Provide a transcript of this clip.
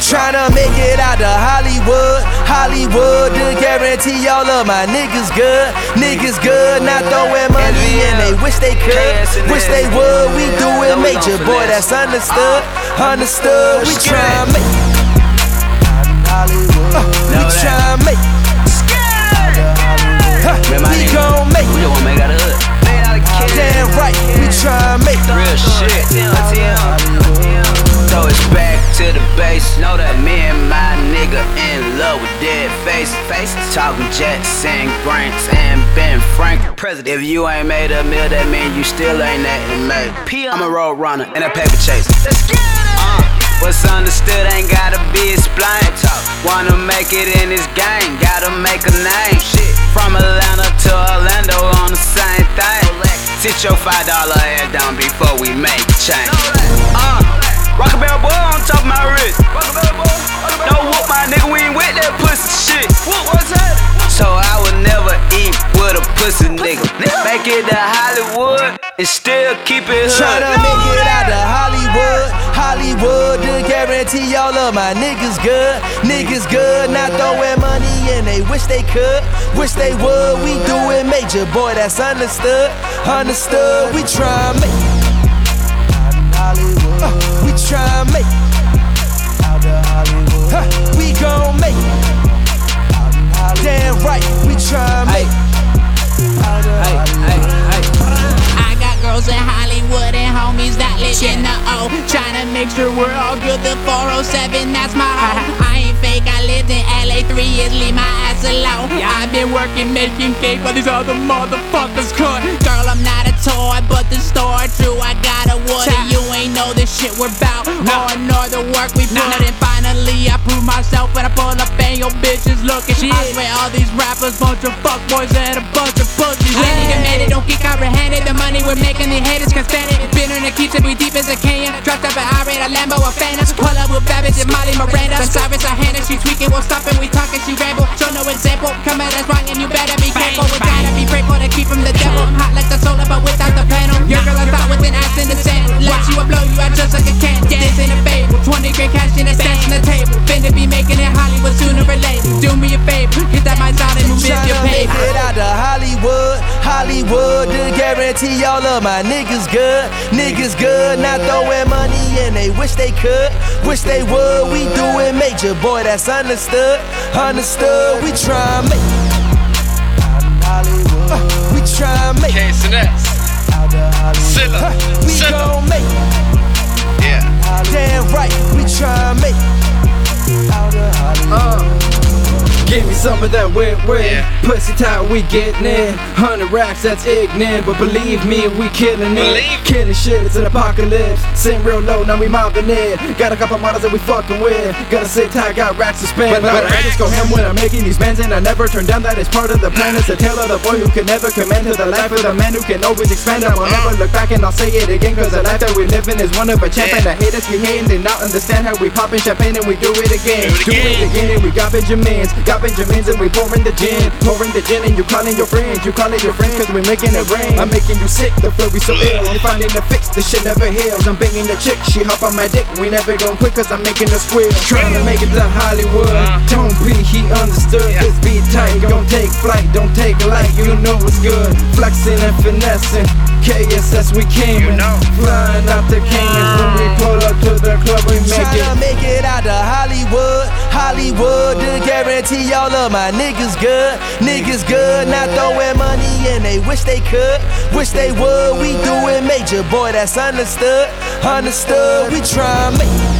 Tryna make it out to Hollywood, Hollywood, to guarantee all of my niggas good. Niggas good, not throwing money and they wish they could, wish they would. We do it major, boy, that's understood, understood. We tryna make Hollywood, we tryna make we gon' make we gon' make out of hood. Damn right, we tryna make real shit. So it's back to the base. Know that me and my nigga in love with dead faces. Talking jets and grants and Ben Frank president. If you ain't made a meal, that mean you still ain't nothing made. I'm a road runner and a paper chaser. Let's get it. What's understood ain't gotta be explained. Wanna make it in this game, gotta make a name. Shit. From Atlanta to Orlando on the same thing. Sit your $5 ass down before we make a change. Rockabell boy on top of my wrist. No whoop my nigga, we ain't with that pussy shit. So I would never eat with a pussy nigga. Make it to Hollywood and still keep it hood. Tryna make it out to Hollywood, Hollywood, to guarantee all of my niggas good. Niggas good, not throwing money and they wish they could, wish they would. We do it major, boy, that's understood, understood. We tryna make Hollywood, we tryna make out to Hollywood, we gon' make damn right, we tryna make out to Hollywood. I got girls in Hollywood and homies that live in the O, tryna make sure we're all good. The 407, that's my home. I ain't fake, I lived in LA 3 years, leave my ass alone. I've been working making cake while these other motherfuckers cook. Girl, I'm not a toy, but the store true. I got a water, you ain't know the shit we're bout, or nor the work we put in. Finally, I prove myself when I pull up and your bitches looking. I swear all these rappers, bunch of fuckboys and a bunch of pussies. We need to man it, don't get comprehended. The money we're making, the haters can stand it. Bitter and keeps it, we deep as a can. Dropped up an irate, a Lambo, a Phantom. Pull up with Babbage and Molly Miranda. Cyrus, a Hannah, she tweaking, we'll stop it. We talking, she ramble. Show no example, come at us wrong and you better be careful. We gotta be grateful to keep from the devil. I'm hot like the soda, but without the panel. Your girl I thought with an ass in the sand. Like she would blow you out just like a can. Dance in a fable, 20 grand cash in a stash on the table. Finna be making it Hollywood sooner or later. Do me a favor, hit that my side and move in your paper. Tryna make it out to Hollywood, Hollywood, to guarantee all of my niggas good. Niggas good, not throwing money and they wish they could, wish they would. We do it major, boy, that's understood, understood. We tryna make Hollywood, we tryna make out to Hollywood, we gon' make damn right, we tryna make out to Hollywood. Give me some of that wet, pussy tight, we gettin' in. 100 racks, that's ignorant, but believe me, we killin' it. Killing shit, it's an apocalypse. Sitting real low, now we mobbing it. Got a couple models that we fucking with. Gotta sit tight, got racks to spend. But I just go ham when I'm making these bands, and I never turn down, that is part of the plan. It's the tale of the boy who can never command to the life of the man who can always expand. I will never look back and I'll say it again, cause the life that we live in is one of a champ. And the haters be hating, they not understand how we poppin' champagne and we do it again. Do it again and we got Benjamins and we pouring the gin and you calling your friends, cause we making it rain. I'm making you sick, the flow be so ill. I'm finding the fix, this shit never heals. I'm banging the chick, she hop on my dick. We never gon' quit cause I'm making her squeal. Trying to make it to Hollywood, don't be, he understood. This beat tight, don't take flight, don't take light, you know it's good. Flexing and finessing, KSS we came flying out the Caymans. When we pull up to the club we Tryna make it out to Hollywood, Hollywood, to guarantee all of my niggas good. Niggas good, not throwing money and they wish they could, wish they would. We do it major, boy, that's understood, understood. We tryna make